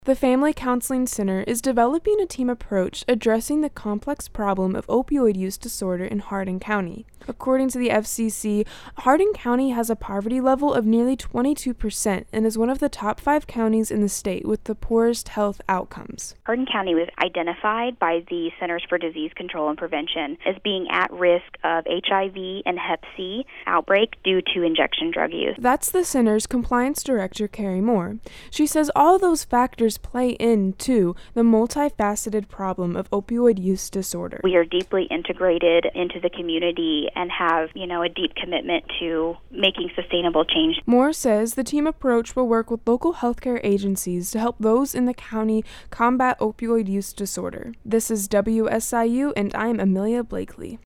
The Family Counseling Center is developing a team approach addressing the complex problem of opioid use disorder in Hardin County. According to the FCC, Hardin County has a poverty level of nearly 22% and is one of the top 5 counties in the state with the poorest health outcomes. Hardin County was identified by the Centers for Disease Control and Prevention as being at risk of HIV and Hep C outbreak due to injection drug use. That's the center's compliance director, Carrie Moore. She says all those factors play into the multifaceted problem of opioid use disorder. We are deeply integrated into the community and have, a deep commitment to making sustainable change. Moore says the team approach will work with local healthcare agencies to help those in the county combat opioid use disorder. This is WSIU, and I'm Amelia Blakely.